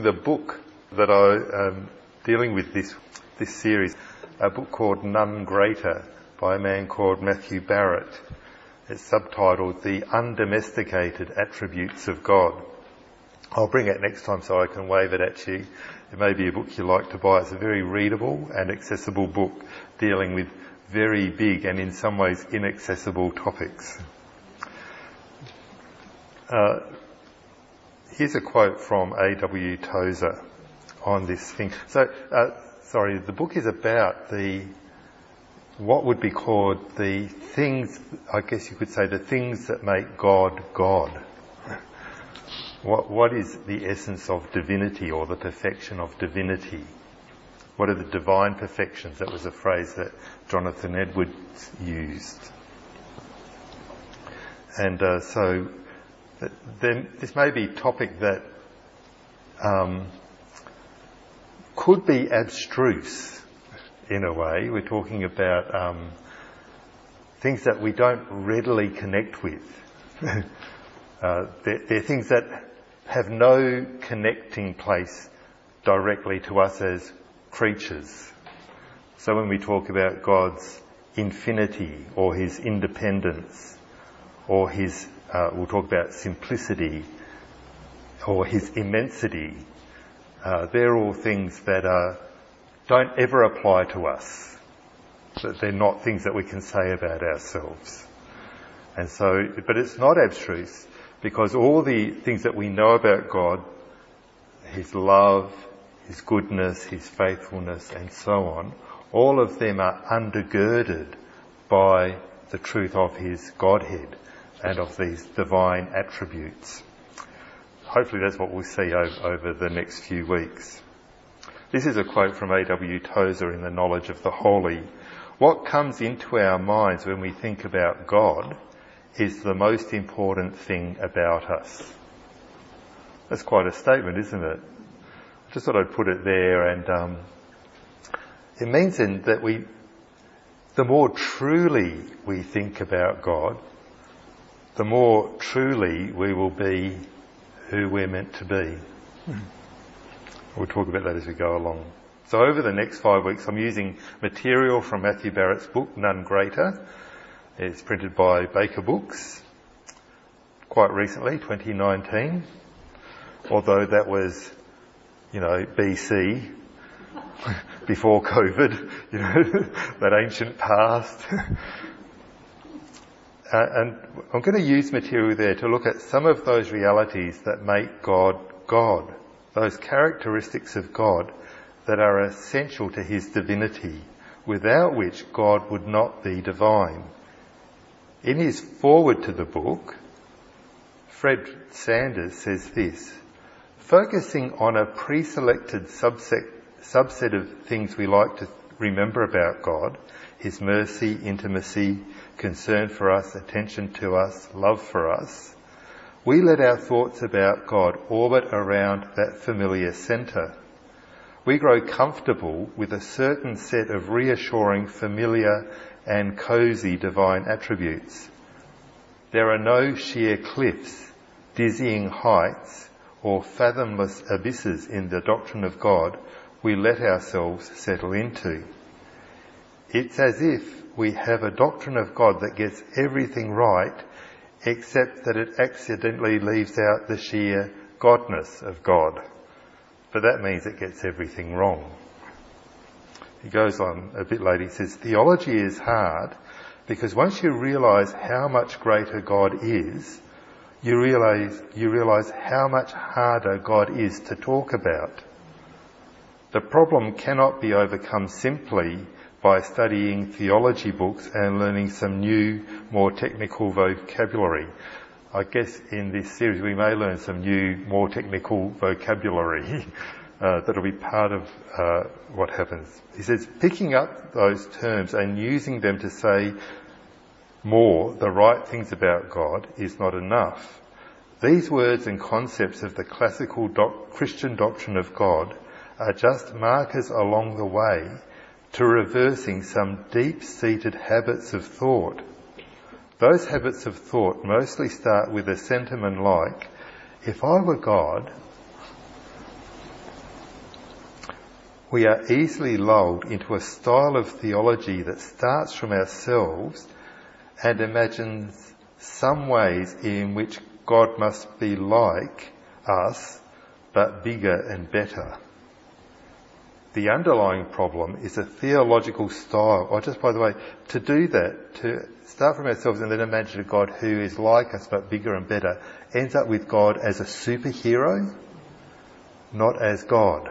The book that I am dealing with this series, a book called None Greater by a man called Matthew Barrett. It's subtitled The Undomesticated Attributes of God. I'll bring it next time so I can wave it at you. It may be a book you like to buy. It's a very readable and accessible book dealing with very big and in some ways inaccessible topics. Here's a quote from A.W. Tozer on this thing. The book is about what would be called the things, I guess you could say, the things that make God, God. What is the essence of divinity or the perfection of divinity? What are the divine perfections? That was a phrase that Jonathan Edwards used. And then this may be a topic that could be abstruse in a way. We're talking about things that we don't readily connect with. They're things that have no connecting place directly to us as creatures. So when we talk about God's infinity or his independence or his we'll talk about simplicity or his immensity. They're all things that don't ever apply to us. That they're not things that we can say about ourselves. And so, but it's not abstruse because all the things that we know about God, his love, his goodness, his faithfulness and so on, all of them are undergirded by the truth of his Godhead and of these divine attributes. Hopefully that's what we'll see over the next few weeks. This is a quote from A.W. Tozer in The Knowledge of the Holy. What comes into our minds when we think about God is the most important thing about us. That's quite a statement, isn't it? I just thought I'd put it there, and it means then that the more truly we think about God, the more truly we will be who we're meant to be. We'll talk about that as we go along. So over the next 5 weeks, I'm using material from Matthew Barrett's book, None Greater. It's printed by Baker Books quite recently, 2019. Although that was, BC, before COVID, that ancient past. And I'm going to use material there to look at some of those realities that make God, God. Those characteristics of God that are essential to his divinity, without which God would not be divine. In his foreword to the book, Fred Sanders says this: focusing on a pre-selected subset of things we like to remember about God, his mercy, intimacy, concern for us, attention to us, love for us, we let our thoughts about God orbit around that familiar centre. We grow comfortable with a certain set of reassuring, familiar and cosy divine attributes. There are no sheer cliffs, dizzying heights or fathomless abysses in the doctrine of God we let ourselves settle into. It's as if we have a doctrine of God that gets everything right, except that it accidentally leaves out the sheer godness of God. But that means it gets everything wrong. He goes on a bit later, he says, theology is hard because once you realise how much greater God is, you realise how much harder God is to talk about. The problem cannot be overcome simply by studying theology books and learning some new, more technical vocabulary. I guess in this series we may learn some new, more technical vocabulary that'll be part of what happens. He says, picking up those terms and using them to say more the right things about God is not enough. These words and concepts of the classical Christian doctrine of God are just markers along the way to reversing some deep-seated habits of thought. Those habits of thought mostly start with a sentiment like, if I were God, we are easily lulled into a style of theology that starts from ourselves and imagines some ways in which God must be like us, but bigger and better. The underlying problem is a theological style. Or just by the way, to do that, to start from ourselves and then imagine a God who is like us but bigger and better, ends up with God as a superhero, not as God.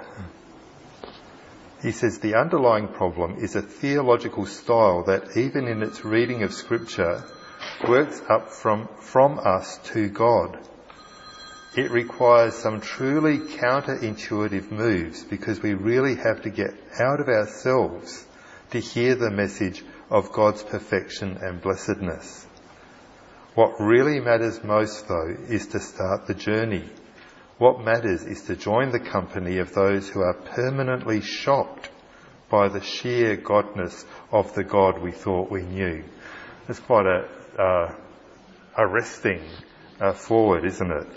He says the underlying problem is a theological style that even in its reading of Scripture works up from us to God. It requires some truly counterintuitive moves because we really have to get out of ourselves to hear the message of God's perfection and blessedness. What really matters most, though, is to start the journey. What matters is to join the company of those who are permanently shocked by the sheer godness of the God we thought we knew. That's quite a arresting forward, isn't it?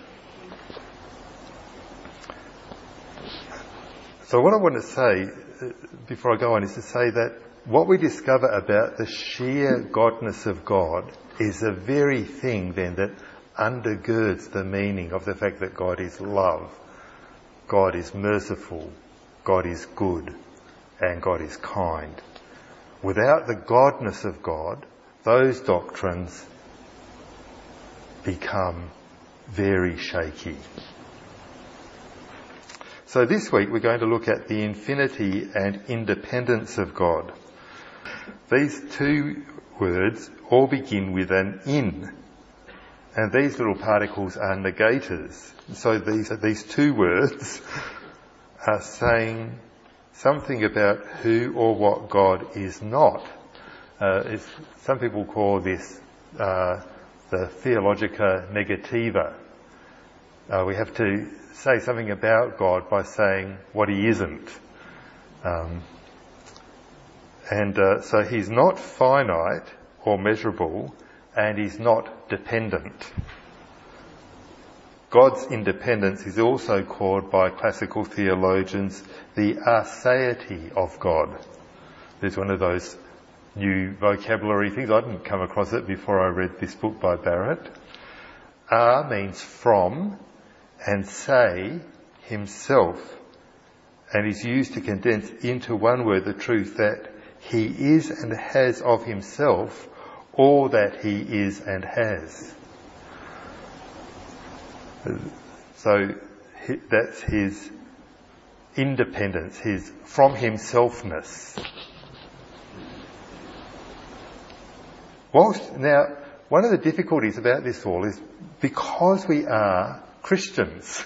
So what I want to say, before I go on, is to say that what we discover about the sheer godness of God is the very thing then that undergirds the meaning of the fact that God is love, God is merciful, God is good, and God is kind. Without the godness of God, those doctrines become very shaky. So this week we're going to look at the infinity and independence of God. These two words all begin with an in, and these little particles are negators. So these two words are saying something about who or what God is not. Some people call this the theologica negativa. We have to say something about God by saying what he isn't. So he's not finite or measurable, and he's not dependent. God's independence is also called by classical theologians the aseity of God. There's one of those new vocabulary things. I didn't come across it before I read this book by Barrett. A means from, and say, himself, and is used to condense into one word the truth that he is and has of himself all that he is and has. So that's his independence, his from himselfness. Now, one of the difficulties about this all is because we are Christians.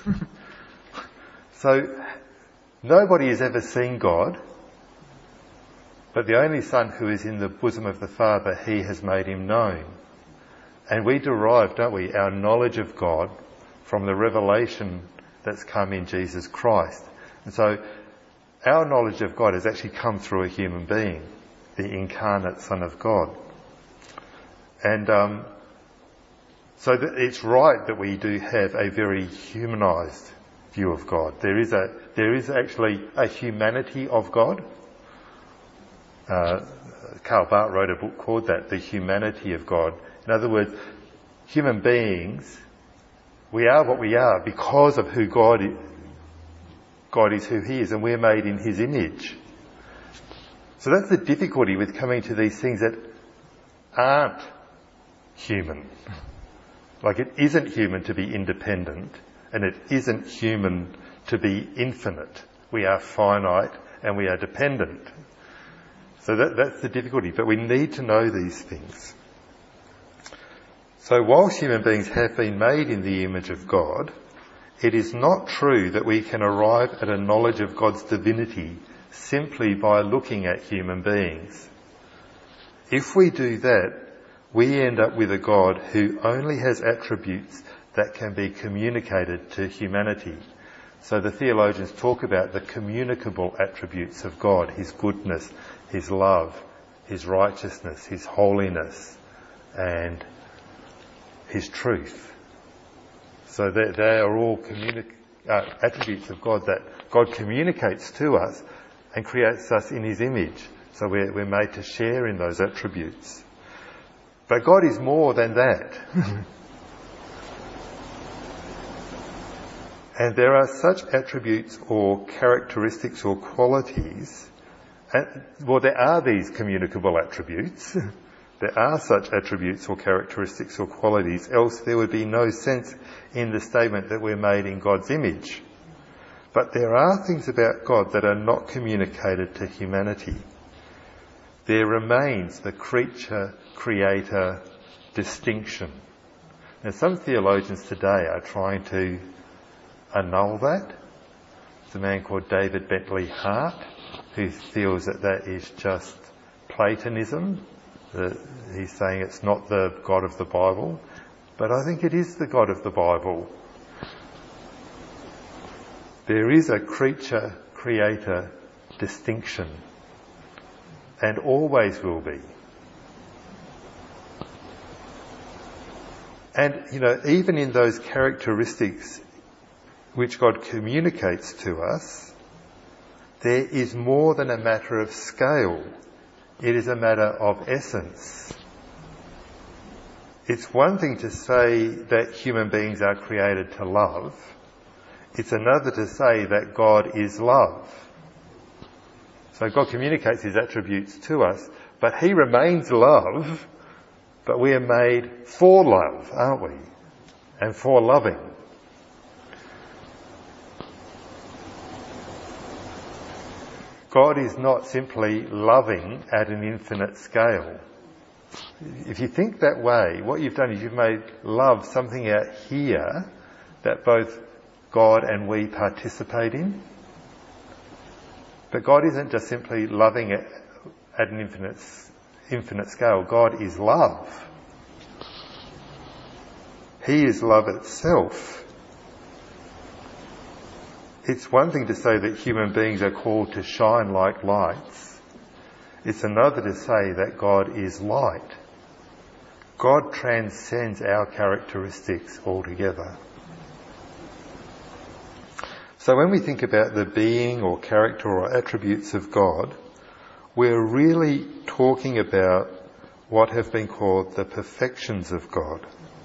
So nobody has ever seen God, but the only Son who is in the bosom of the Father, he has made him known. And we derive, don't we, our knowledge of God from the revelation that's come in Jesus Christ. And so our knowledge of God has actually come through a human being, the incarnate Son of God. And so it's right that we do have a very humanised view of God. There is actually a humanity of God. Karl Barth wrote a book called that, The Humanity of God. In other words, human beings, we are what we are because of who God is. God is who he is, and we're made in his image. So that's the difficulty with coming to these things that aren't human. Like, it isn't human to be independent, and it isn't human to be infinite. We are finite and we are dependent. So that's the difficulty, but we need to know these things. So whilst human beings have been made in the image of God, it is not true that we can arrive at a knowledge of God's divinity simply by looking at human beings. If we do that, we end up with a God who only has attributes that can be communicated to humanity. So the theologians talk about the communicable attributes of God, his goodness, his love, his righteousness, his holiness, and his truth. So they are all attributes of God that God communicates to us, and creates us in his image. So we're made to share in those attributes. But God is more than that. And there are such attributes or characteristics or qualities, there are these communicable attributes. There are such attributes or characteristics or qualities, else there would be no sense in the statement that we're made in God's image. But there are things about God that are not communicated to humanity. There remains the creature-creator distinction. Now, some theologians today are trying to annul that. There's a man called David Bentley Hart who feels that is just Platonism. He's saying it's not the God of the Bible, but I think it is the God of the Bible. There is a creature-creator distinction, and always will be. And, even in those characteristics which God communicates to us, there is more than a matter of scale. It is a matter of essence. It's one thing to say that human beings are created to love. It's another to say that God is love. So God communicates his attributes to us, but he remains love, but we are made for love, aren't we? And for loving. God is not simply loving at an infinite scale. If you think that way, what you've done is you've made love something out here that both God and we participate in. But God isn't just simply loving at an infinite scale. God is love. He is love itself. It's one thing to say that human beings are called to shine like lights. It's another to say that God is light. God transcends our characteristics altogether. So when we think about the being or character or attributes of God, we're really talking about what have been called the perfections of God.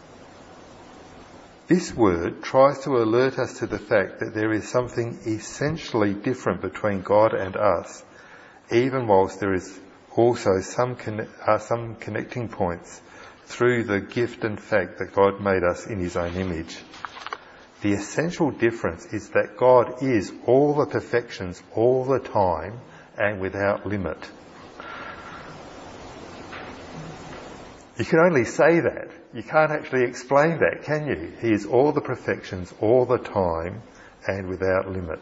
This word tries to alert us to the fact that there is something essentially different between God and us, even whilst there is also some connecting points through the gift and fact that God made us in his own image. The essential difference is that God is all the perfections all the time and without limit. You can only say that. You can't actually explain that, can you? He is all the perfections all the time and without limit.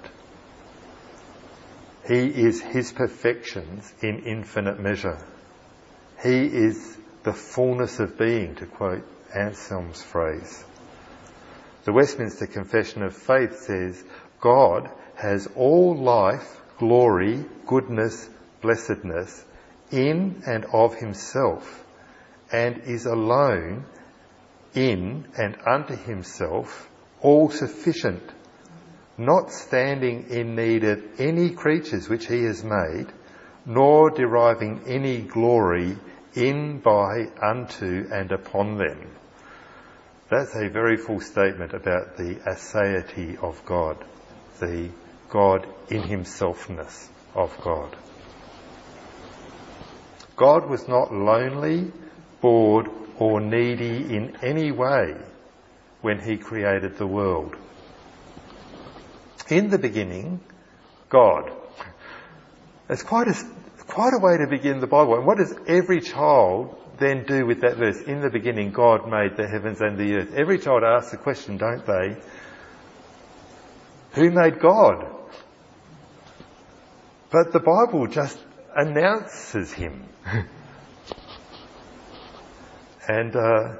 He is his perfections in infinite measure. He is the fullness of being, to quote Anselm's phrase. The Westminster Confession of Faith says, God has all life, glory, goodness, blessedness in and of himself, and is alone in and unto himself all sufficient, not standing in need of any creatures which he has made, nor deriving any glory in, by, unto, and upon them. That's a very full statement about the aseity of God, the God in himselfness of God. God was not lonely, bored, or needy in any way when he created the world. In the beginning, God. It's quite a way to begin the Bible. And what does every child then do with that verse? In the beginning, God made the heavens and the earth. Every child asks the question, don't they? Who made God? But the Bible just announces him. And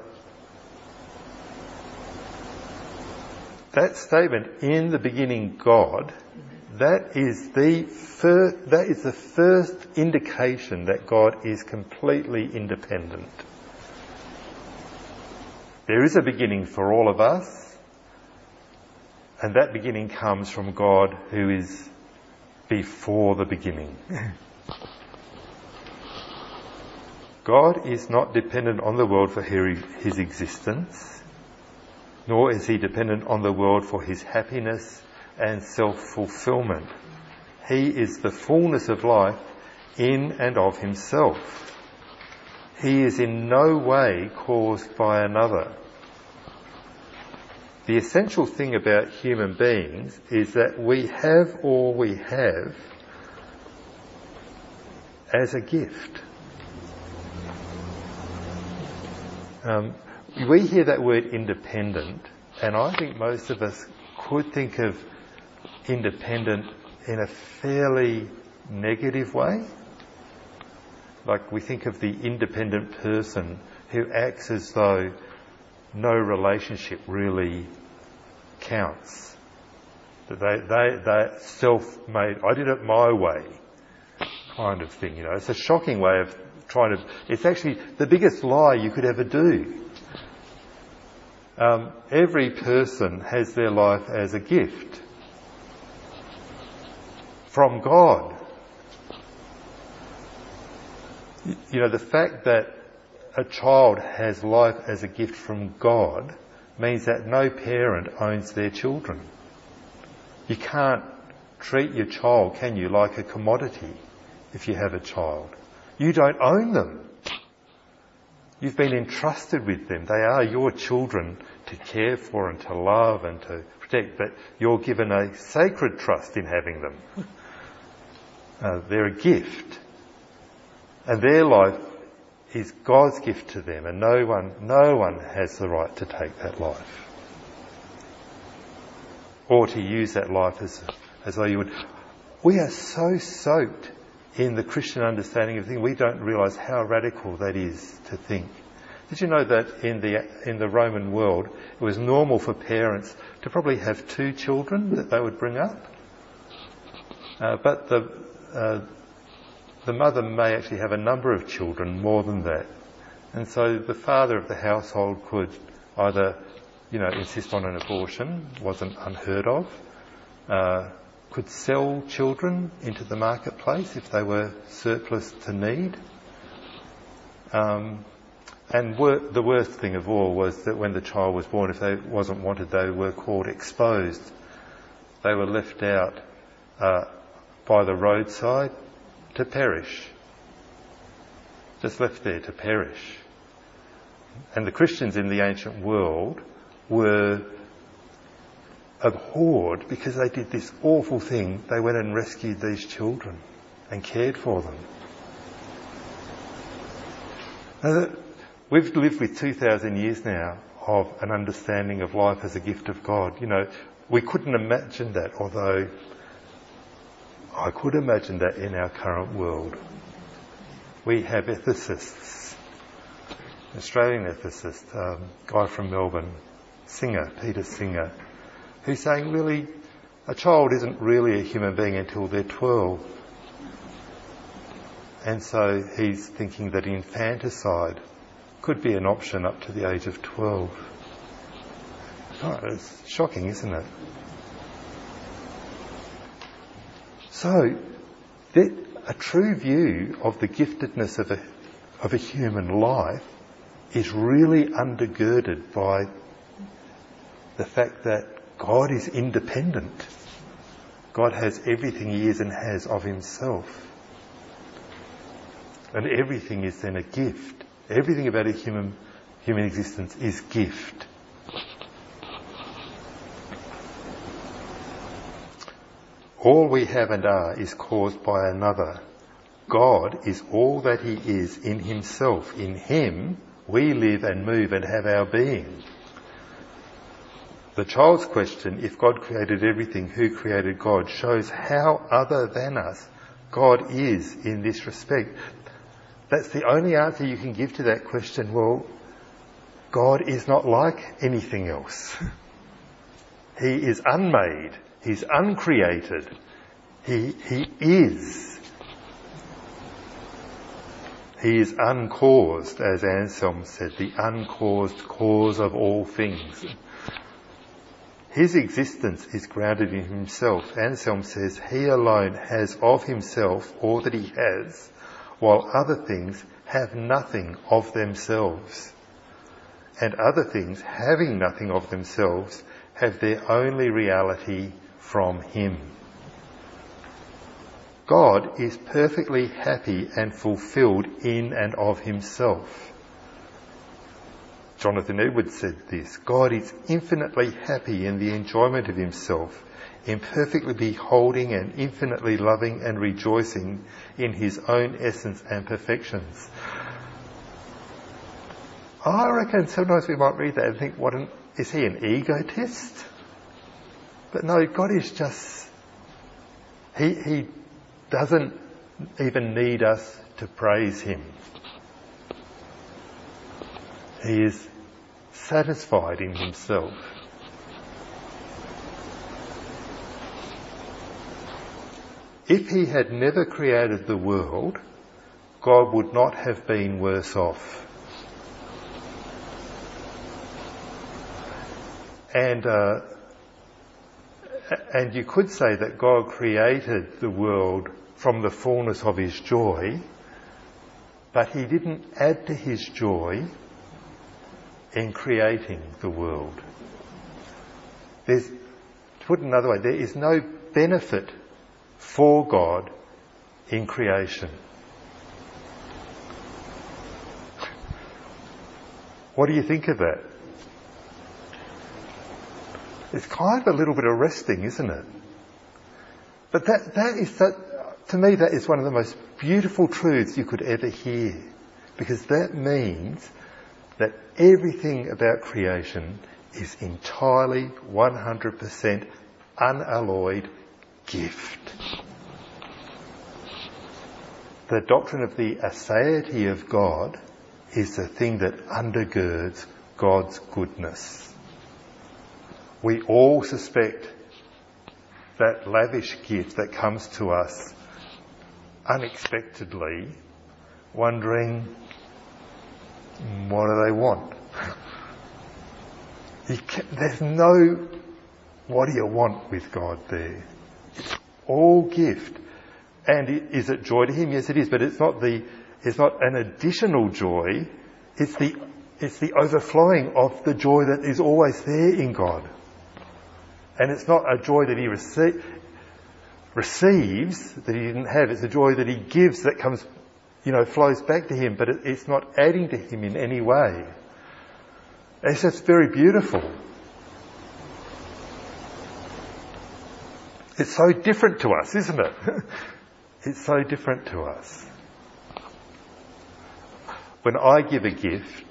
that statement, in the beginning God, that is the first indication that God is completely independent. There is a beginning for all of us, and that beginning comes from God, who is before the beginning. God is not dependent on the world for his existence, nor is he dependent on the world for his happiness and self-fulfillment. He is the fullness of life in and of himself. He is in no way caused by another. The essential thing about human beings is that we have all we have as a gift. We hear that word independent, and I think most of us could think of independent in a fairly negative way. Like we think of the independent person who acts as though no relationship really counts. That they're self-made, I did it my way kind of thing, you know. It's a shocking way of it's actually the biggest lie you could ever do. Every person has their life as a gift from God. You know, the fact that a child has life as a gift from God means that no parent owns their children. You can't treat your child, can you, like a commodity if you have a child. You don't own them. You've been entrusted with them. They are your children to care for and to love and to protect, but you're given a sacred trust in having them. They're a gift. And their life is God's gift to them, and no one has the right to take that life. Or to use that life as though you would. We are so soaked in the Christian understanding of things, we don't realise how radical that is to think. Did you know that in the Roman world, it was normal for parents to probably have 2 children that they would bring up? But the mother may actually have a number of children more than that. And so the father of the household could either, insist on an abortion, wasn't unheard of, could sell children into the marketplace if they were surplus to need. And the worst thing of all was that when the child was born, if they wasn't wanted, they were called exposed. They were left out by the roadside to perish. Just left there to perish. And the Christians in the ancient world were abhorred because they did this awful thing. They went and rescued these children and cared for them. Now, we've lived with 2,000 years now of an understanding of life as a gift of God. We couldn't imagine that, although I could imagine that in our current world. We have ethicists, Australian ethicist, guy from Melbourne, Peter Singer, who's saying really a child isn't really a human being until they're 12. And so he's thinking that infanticide could be an option up to the age of 12. Oh, it's shocking, isn't it? So, a true view of the giftedness of a human life is really undergirded by the fact that God is independent. God has everything he is and has of himself. And everything is then a gift. Everything about a human existence is gift. All we have and are is caused by another. God is all that he is in himself. In him we live and move and have our being. The child's question, if God created everything, who created God, shows how other than us God is in this respect. That's the only answer you can give to that question. Well, God is not like anything else. He is unmade. He's uncreated. He is. He is uncaused, as Anselm said, the uncaused cause of all things. His existence is grounded in himself. Anselm says he alone has of himself all that he has, while other things have nothing of themselves. And other things, having nothing of themselves, have their only reality from him. God is perfectly happy and fulfilled in and of himself. Jonathan Edwards said this: God is infinitely happy in the enjoyment of himself, in perfectly beholding and infinitely loving and rejoicing in his own essence and perfections. I reckon sometimes we might read that and think, is he an egotist? But no, God is just, he doesn't even need us to praise him. He is satisfied in himself. If he had never created the world, God would not have been worse off. And you could say that God created the world from the fullness of his joy, but he didn't add to his joy in creating the world. To put it another way, there is no benefit for God in creation. What do you think of that? It's kind of a little bit arresting, isn't it? But to me, that is one of the most beautiful truths you could ever hear, because that means that everything about creation is entirely 100% unalloyed gift. The doctrine of the aseity of God is the thing that undergirds God's goodness. We all suspect that lavish gift that comes to us unexpectedly, wondering, what do they want? There's no, what do you want with God there? It's all gift. And is it joy to him? Yes, it is. But it's not an additional joy. It's the overflowing of the joy that is always there in God. And it's not a joy that he receives that he didn't have. It's a joy that he gives that comes, flows back to him, but it's not adding to him in any way. It's just very beautiful. It's so different to us, isn't it? It's so different to us. When I give a gift,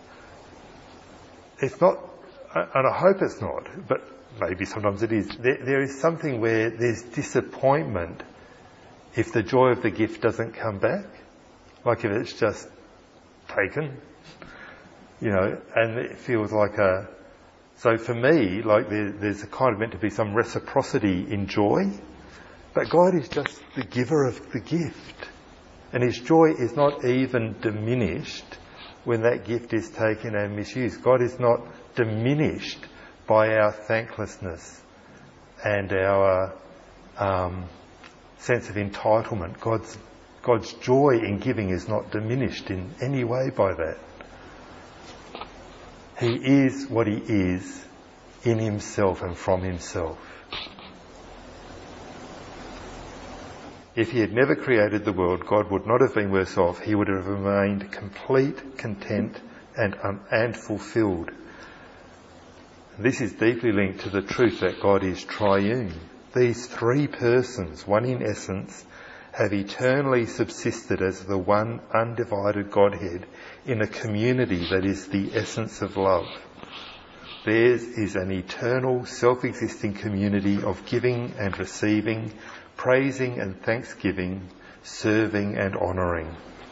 it's not, and I hope it's not, but maybe sometimes it is, there is something where there's disappointment if the joy of the gift doesn't come back. Like if it's just taken, and it feels like so for me, like there's a kind of meant to be some reciprocity in joy, but God is just the giver of the gift. And his joy is not even diminished when that gift is taken and misused. God is not diminished by our thanklessness and our sense of entitlement. God's joy in giving is not diminished in any way by that. He is what he is in himself and from himself. If he had never created the world, God would not have been worse off. He would have remained complete, content, and fulfilled. This is deeply linked to the truth that God is triune. These three persons, one in essence, have eternally subsisted as the one undivided Godhead in a community that is the essence of love. Theirs is an eternal, self-existing community of giving and receiving, praising and thanksgiving, serving and honouring.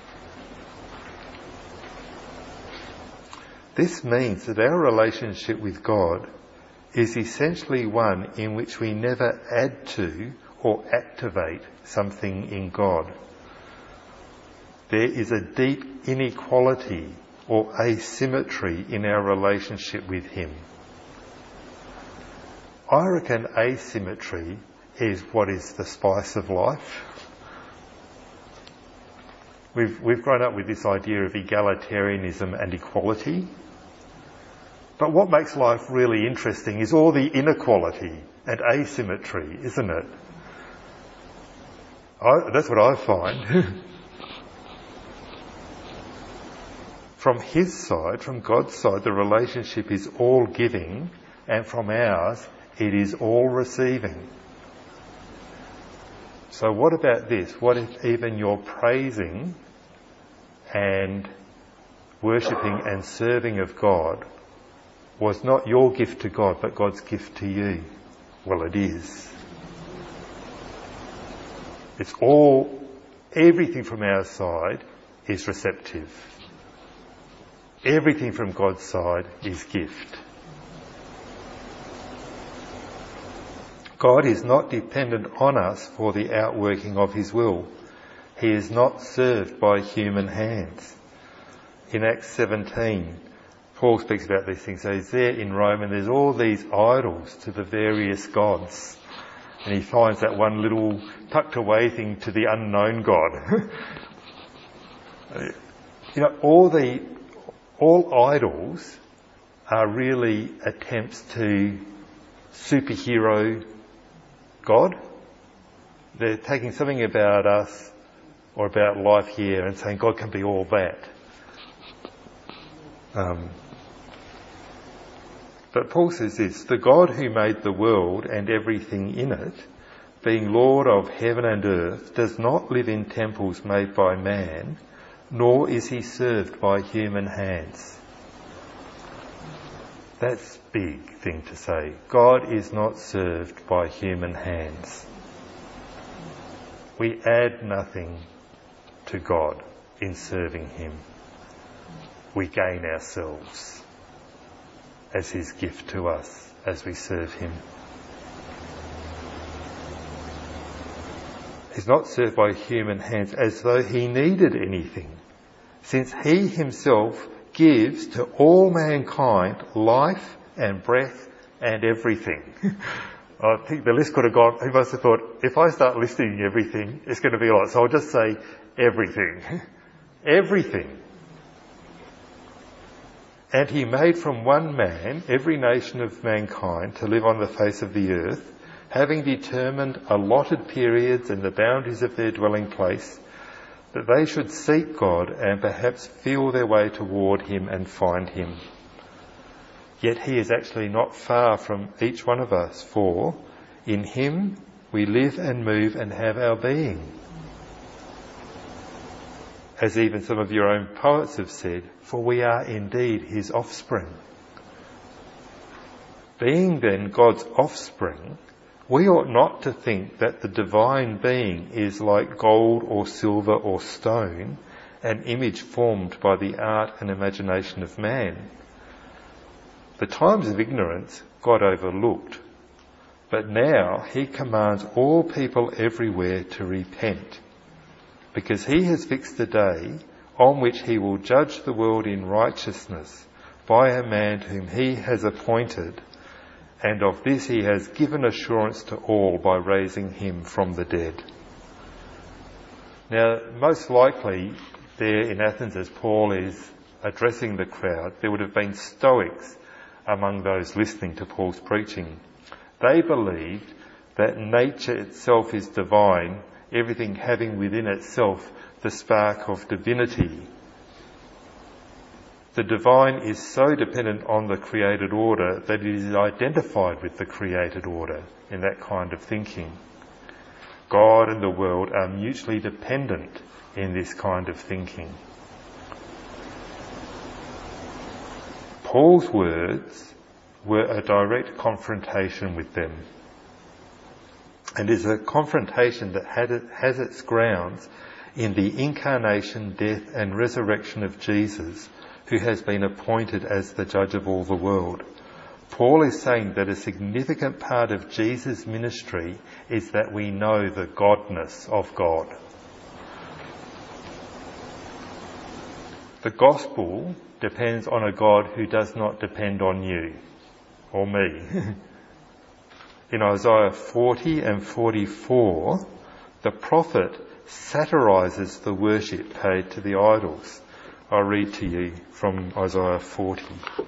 This means that our relationship with God is essentially one in which we never add to or activate something in God. There is a deep inequality or asymmetry in our relationship with him. I reckon asymmetry is what is the spice of life. We've grown up with this idea of egalitarianism and equality. But what makes life really interesting is all the inequality and asymmetry, isn't it? That's what I find. From his side, from God's side, the relationship is all giving, and from ours, it is all receiving. So what about this? What if even your praising and worshipping and serving of God was not your gift to God, but God's gift to you? Well, it is. It's all, everything from our side is receptive. Everything from God's side is gift. God is not dependent on us for the outworking of his will. He is not served by human hands. In Acts 17, Paul speaks about these things. So he's there in Rome and there's all these idols to the various gods. And he finds that one little tucked away thing to the unknown God. You know, all idols are really attempts to superhero God. They're taking something about us or about life here and saying God can be all that. But Paul says this: the God who made the world and everything in it, being Lord of heaven and earth, does not live in temples made by man, nor is he served by human hands. That's a big thing to say. God is not served by human hands. We add nothing to God in serving him. We gain ourselves as his gift to us as we serve him. He's not served by human hands as though he needed anything, since he himself gives to all mankind life and breath and everything. I think the list could have gone, he must have thought, if I start listing everything, it's going to be a lot. So I'll just say everything. Everything. And he made from one man every nation of mankind to live on the face of the earth, having determined allotted periods and the boundaries of their dwelling place, that they should seek God and perhaps feel their way toward him and find him. Yet he is actually not far from each one of us, for in him we live and move and have our being. As even some of your own poets have said, for we are indeed his offspring. Being then God's offspring, we ought not to think that the divine being is like gold or silver or stone, an image formed by the art and imagination of man. The times of ignorance God overlooked, but now he commands all people everywhere to repent, because he has fixed a day on which he will judge the world in righteousness by a man whom he has appointed, and of this he has given assurance to all by raising him from the dead. Now, most likely there in Athens, as Paul is addressing the crowd, there would have been Stoics among those listening to Paul's preaching. They believed that nature itself is divine, everything having within itself the spark of divinity. The divine is so dependent on the created order that it is identified with the created order in that kind of thinking. God and the world are mutually dependent in this kind of thinking. Paul's words were a direct confrontation with them, and is a confrontation that has its grounds in the incarnation, death and resurrection of Jesus, who has been appointed as the judge of all the world. Paul is saying that a significant part of Jesus' ministry is that we know the godness of God. The gospel depends on a God who does not depend on you or me. In Isaiah 40 and 44, the prophet satirises the worship paid to the idols. I'll read to you from Isaiah 40.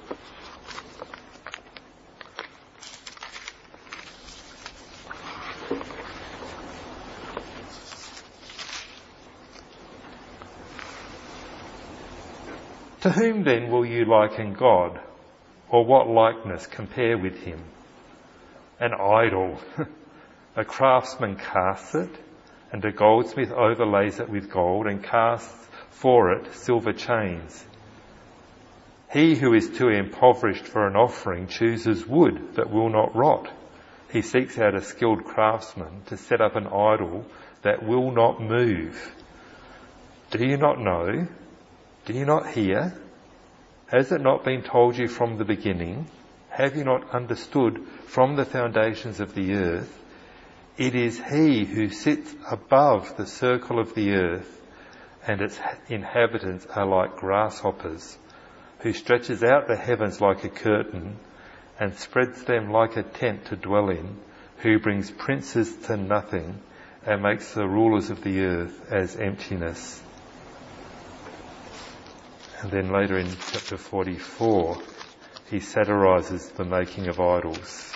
To whom then will you liken God, or what likeness compare with him? An idol. A craftsman casts it, and a goldsmith overlays it with gold and casts for it silver chains. He who is too impoverished for an offering chooses wood that will not rot. He seeks out a skilled craftsman to set up an idol that will not move. Do you not know? Do you not hear? Has it not been told you from the beginning? Have you not understood from the foundations of the earth? It is he who sits above the circle of the earth, and its inhabitants are like grasshoppers, who stretches out the heavens like a curtain and spreads them like a tent to dwell in, who brings princes to nothing and makes the rulers of the earth as emptiness. And then later in chapter 44, he satirises the making of idols.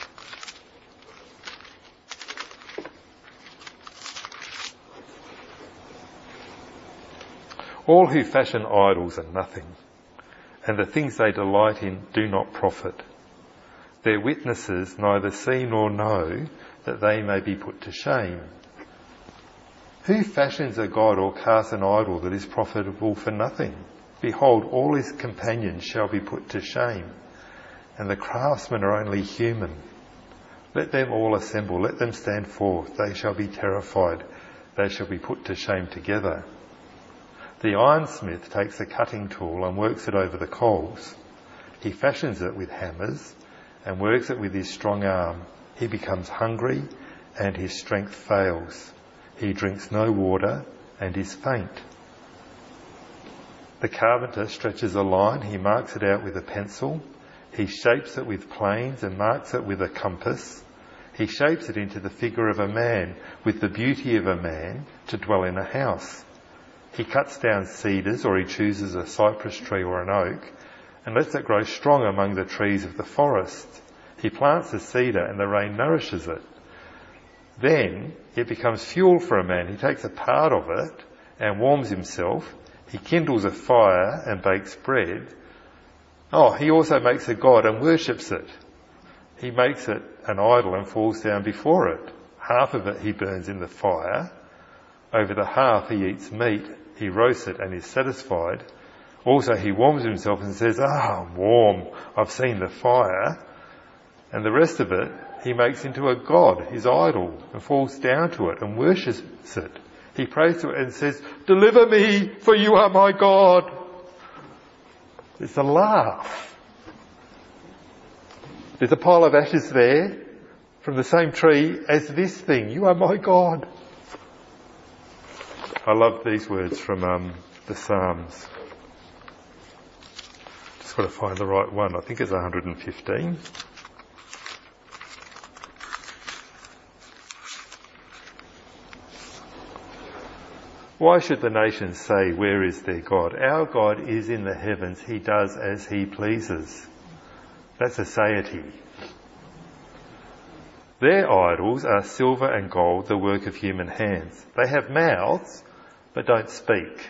All who fashion idols are nothing, and the things they delight in do not profit. Their witnesses neither see nor know, that they may be put to shame. Who fashions a god or casts an idol that is profitable for nothing? Behold, all his companions shall be put to shame, and the craftsmen are only human. Let them all assemble, let them stand forth, they shall be terrified, they shall be put to shame together. The ironsmith takes a cutting tool and works it over the coals. He fashions it with hammers and works it with his strong arm. He becomes hungry and his strength fails. He drinks no water and is faint. The carpenter stretches a line, he marks it out with a pencil. He shapes it with planes and marks it with a compass. He shapes it into the figure of a man, with the beauty of a man, to dwell in a house. He cuts down cedars, or he chooses a cypress tree or an oak, and lets it grow strong among the trees of the forest. He plants a cedar, and the rain nourishes it. Then it becomes fuel for a man. He takes a part of it and warms himself. He kindles a fire and bakes bread. He also makes a god and worships it. He makes it an idol and falls down before it. Half of it he burns in the fire. Over the half he eats meat. He roasts it and is satisfied. Also he warms himself and says, I'm warm. I've seen the fire. And the rest of it he makes into a god, his idol, and falls down to it and worships it. He prays to it and says, deliver me, for you are my God. It's a laugh. There's a pile of ashes there from the same tree as this thing. You are my God. I love these words from the Psalms. Just got to find the right one. I think it's 115. Why should the nations say, where is their God? Our God is in the heavens. He does as he pleases. That's a satiety. Their idols are silver and gold, the work of human hands. They have mouths, but don't speak.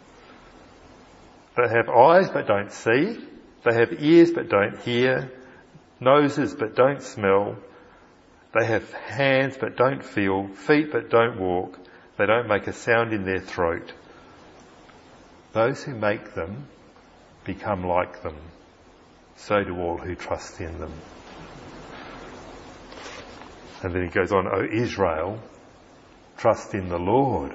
They have eyes, but don't see. They have ears, but don't hear. Noses, but don't smell. They have hands, but don't feel. Feet, but don't walk. They don't make a sound in their throat. Those who make them become like them. So do all who trust in them. And then he goes on, O Israel, trust in the Lord.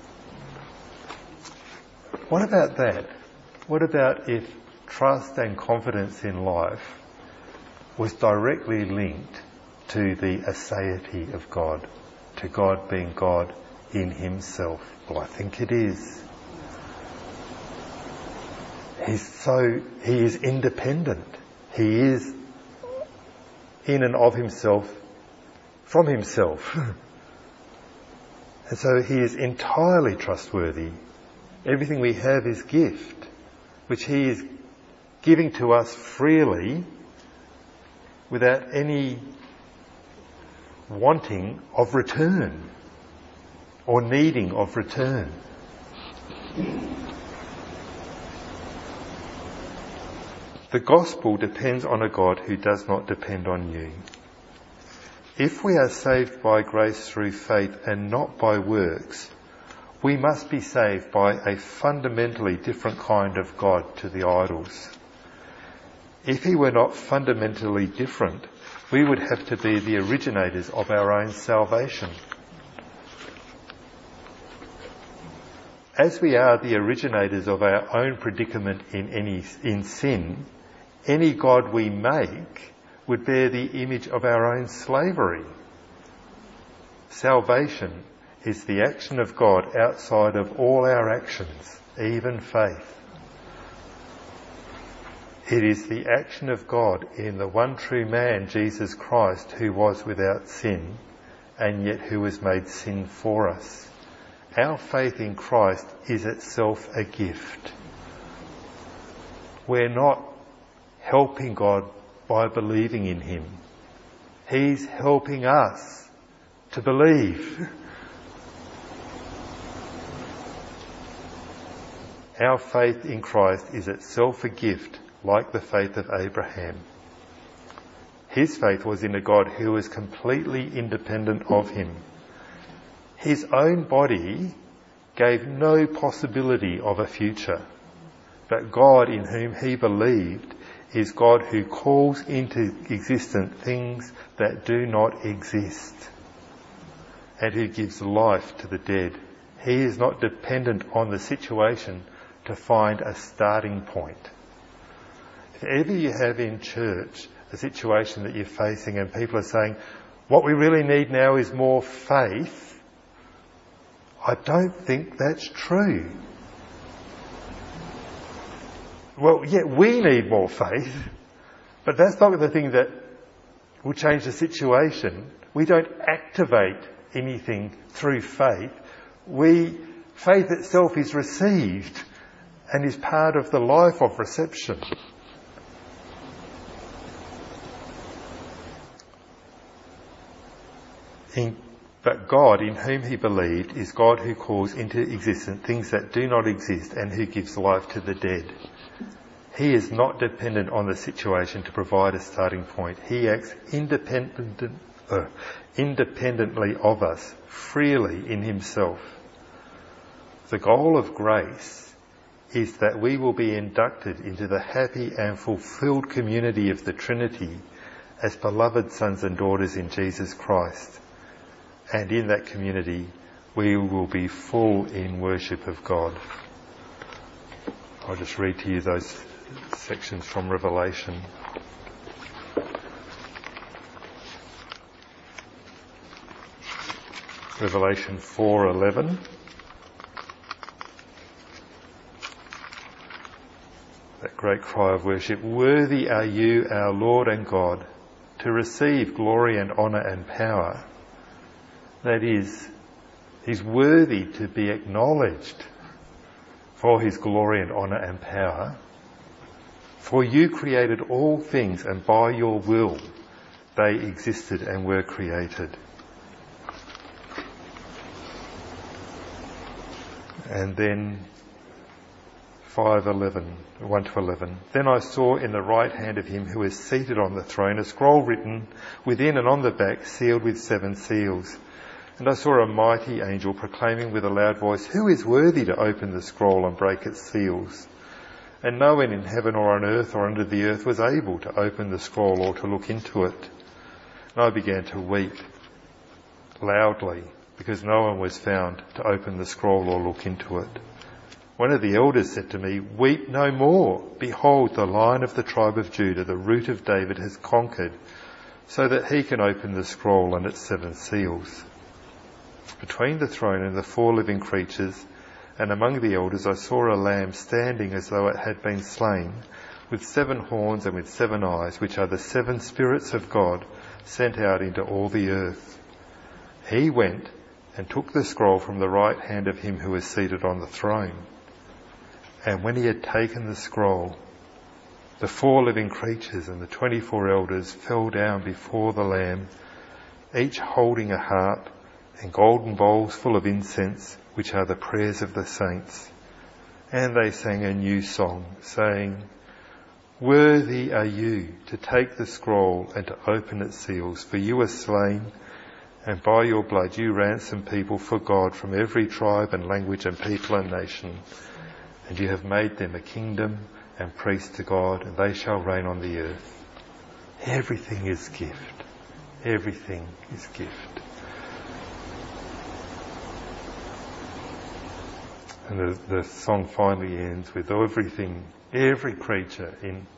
What about that? What about if trust and confidence in life was directly linked to the aseity of God, to God being God in himself? Well, I think it is. He is independent. He is in and of himself from himself. And so he is entirely trustworthy. Everything we have is gift, which he is giving to us freely without any wanting of return or needing of return. The gospel depends on a God who does not depend on you. If we are saved by grace through faith and not by works, we must be saved by a fundamentally different kind of God to the idols. If he were not fundamentally different, we would have to be the originators of our own salvation. As we are the originators of our own predicament in sin, any God we make would bear the image of our own slavery. Salvation is the action of God outside of all our actions, even faith. It is the action of God in the one true man, Jesus Christ, who was without sin, and yet who was made sin for us. Our faith in Christ is itself a gift. We're not helping God by believing in him. He's helping us to believe. Our faith in Christ is itself a gift, like the faith of Abraham. His faith was in a God who was completely independent of him. His own body gave no possibility of a future, but God in whom he believed is God who calls into existence things that do not exist and who gives life to the dead. He is not dependent on the situation to find a starting point. If ever you have in church a situation that you're facing and people are saying, what we really need now is more faith, I don't think that's true. Well, yeah, we need more faith, but that's not the thing that will change the situation. We don't activate anything through faith. Faith itself is received and is part of the life of reception. But God, in whom he believed, is God who calls into existence things that do not exist and who gives life to the dead. He is not dependent on the situation to provide a starting point. He acts independently of us, freely in himself. The goal of grace is that we will be inducted into the happy and fulfilled community of the Trinity as beloved sons and daughters in Jesus Christ. And in that community, we will be full in worship of God. I'll just read to you those sections from Revelation. Revelation 4:11. That great cry of worship. Worthy are you, our Lord and God, to receive glory and honour and power. That is, he's worthy to be acknowledged for his glory and honour and power. For you created all things, and by your will they existed and were created. And then 1-11. Then I saw in the right hand of him who is seated on the throne a scroll written within and on the back, sealed with 7 seals. And I saw a mighty angel proclaiming with a loud voice, who is worthy to open the scroll and break its seals? And no one in heaven or on earth or under the earth was able to open the scroll or to look into it. And I began to weep loudly because no one was found to open the scroll or look into it. One of the elders said to me, weep no more. Behold, the Lion of the tribe of Judah, the Root of David, has conquered, so that he can open the scroll and its 7 seals. Between the throne and the 4 living creatures, and among the elders, I saw a lamb standing as though it had been slain, with 7 horns and with 7 eyes, which are the 7 spirits of God, sent out into all the earth. He went and took the scroll from the right hand of him who was seated on the throne. And when he had taken the scroll, the 4 living creatures and the 24 elders fell down before the Lamb, each holding a harp and golden bowls full of incense, which are the prayers of the saints. And they sang a new song, saying, "Worthy are you to take the scroll and to open its seals, for you were slain, and by your blood you ransomed people for God from every tribe and language and people and nation. And you have made them a kingdom and priests to God, and they shall reign on the earth." Everything is gift. Everything is gift. And the song finally ends with everything, every creature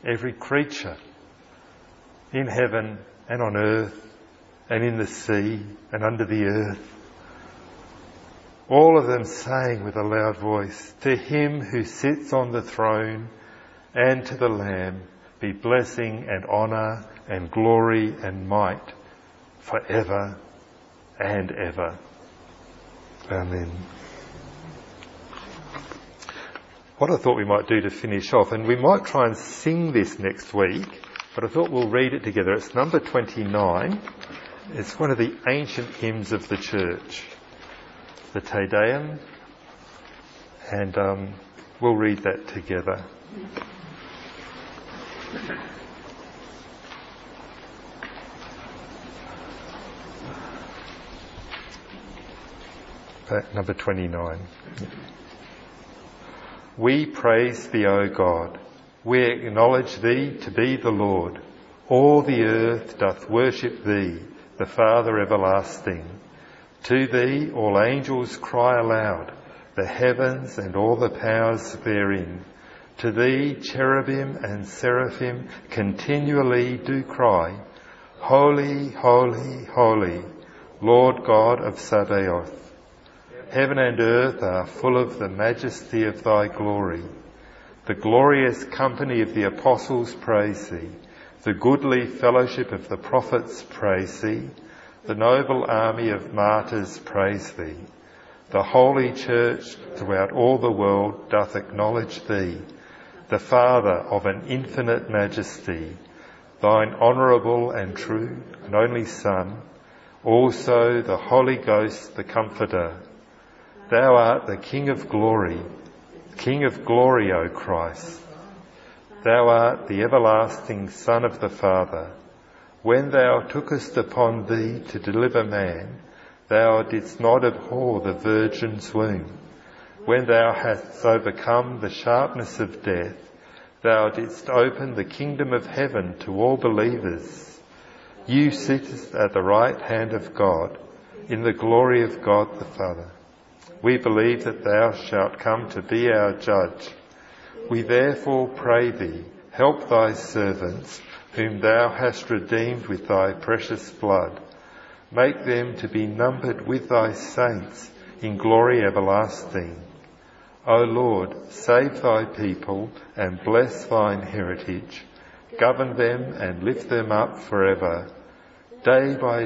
in heaven and on earth and in the sea and under the earth, all of them saying with a loud voice, "To him who sits on the throne and to the Lamb be blessing and honour and glory and might forever and ever. Amen." What I thought we might do to finish off, and we might try and sing this next week, but I thought we'll read it together. It's number 29. It's one of the ancient hymns of the church, the Te Deum, and we'll read that together. Number 29. We praise thee, O God. We acknowledge thee to be the Lord. All the earth doth worship thee, the Father everlasting. To thee all angels cry aloud, the heavens and all the powers therein. To thee cherubim and seraphim continually do cry, Holy, holy, holy, Lord God of Sabaoth. Heaven and earth are full of the majesty of thy glory. The glorious company of the apostles praise thee. The goodly fellowship of the prophets praise thee. The noble army of martyrs praise thee. The holy church throughout all the world doth acknowledge thee, the Father of an infinite majesty, thine honourable and true and only Son, also the Holy Ghost, the Comforter. Thou art the King of glory, O Christ. Thou art the everlasting Son of the Father. When thou tookest upon thee to deliver man, thou didst not abhor the Virgin's womb. When thou hast overcome the sharpness of death, thou didst open the kingdom of heaven to all believers. You sittest at the right hand of God, in the glory of God the Father. We believe that thou shalt come to be our judge. We therefore pray thee, help thy servants, whom thou hast redeemed with thy precious blood. Make them to be numbered with thy saints in glory everlasting. O Lord, save thy people and bless thine heritage. Govern them and lift them up forever. Day by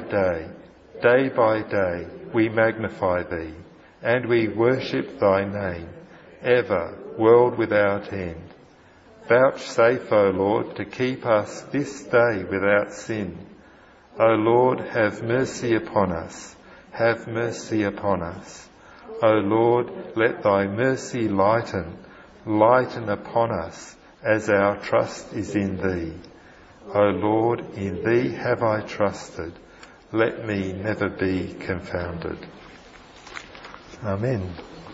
day, we magnify thee. And we worship thy name, ever, world without end. Vouchsafe, O Lord, to keep us this day without sin. O Lord, have mercy upon us. Have mercy upon us. O Lord, let thy mercy lighten upon us, as our trust is in thee. O Lord, in thee have I trusted. Let me never be confounded. Amen.